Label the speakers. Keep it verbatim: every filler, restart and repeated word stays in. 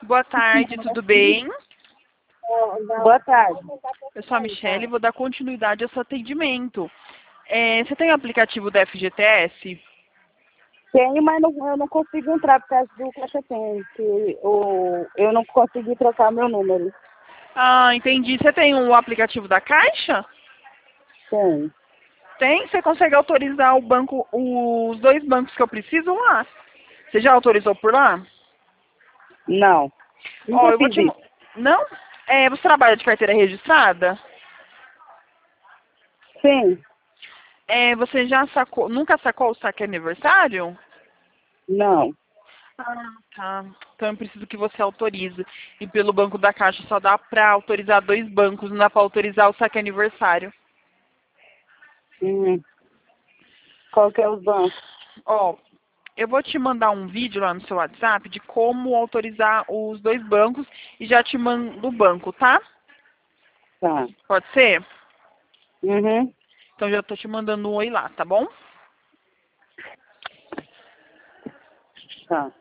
Speaker 1: Boa tarde, tudo bem?
Speaker 2: Boa tarde.
Speaker 1: Eu sou a Michelle e vou dar continuidade ao seu atendimento. É, você tem o aplicativo da F G T S?
Speaker 2: Tenho, mas não, eu não consigo entrar por causa do caixa tem, que o, eu não consegui trocar meu número.
Speaker 1: Ah, entendi. Você tem o aplicativo da Caixa?
Speaker 2: Tem.
Speaker 1: Tem? Você consegue autorizar o banco, os dois bancos que eu preciso lá? Você já autorizou por lá?
Speaker 2: Não.
Speaker 1: Ó,
Speaker 2: Nunca
Speaker 1: eu vou
Speaker 2: fiz
Speaker 1: te... mo-
Speaker 2: isso.
Speaker 1: Não? É, você trabalha de carteira registrada?
Speaker 2: Sim.
Speaker 1: É, você já sacou, nunca sacou o saque aniversário?
Speaker 2: Não.
Speaker 1: Ah, tá. Então eu preciso que você autorize. E pelo Banco da Caixa só dá pra autorizar dois bancos, não dá pra autorizar o saque aniversário.
Speaker 2: Hum. Qual que é os bancos?
Speaker 1: Ó, eu vou te mandar um vídeo lá no seu WhatsApp de como autorizar os dois bancos e já te mando o banco, tá?
Speaker 2: Tá.
Speaker 1: Pode ser?
Speaker 2: Uhum.
Speaker 1: Então já tô te mandando um oi lá, tá bom?
Speaker 2: Tá.